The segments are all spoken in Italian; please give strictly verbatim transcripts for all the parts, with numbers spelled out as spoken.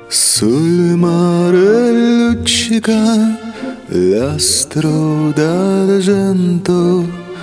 Sul mare luccica l'astro d'argento,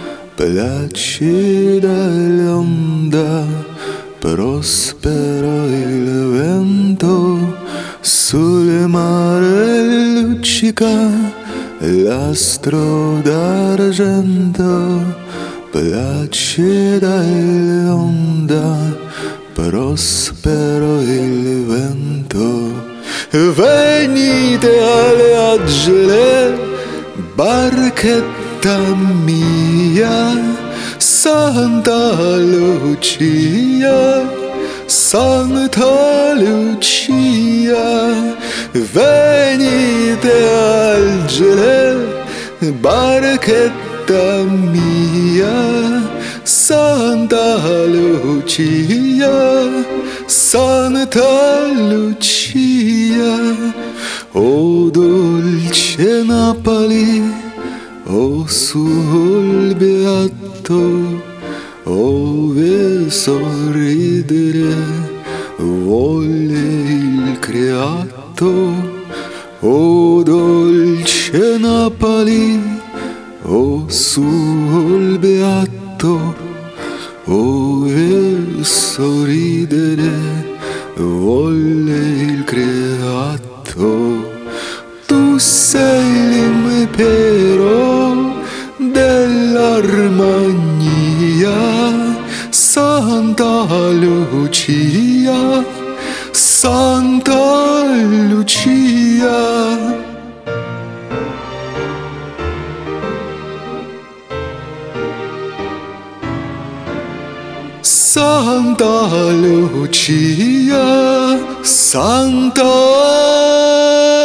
placida l'onda, prospero il vento. Sul mare luccica l'astro d'argento, placida l'onda, prospero il vento. Venite alle agile, barchetta mia, Santa Lucia, Santa Lucia. Venite agile, barchetta mia, Santa Lucia, Santa Lucia. O dolce Napoli, o sul beato, ove sorridere vuole il creato. O dolce Napoli, o sul beato, ove sorridere vuole il creato. Tu sei l'impero dell'armonia, Santa Lucia, Santa Lucia. Santa Lucia, Santa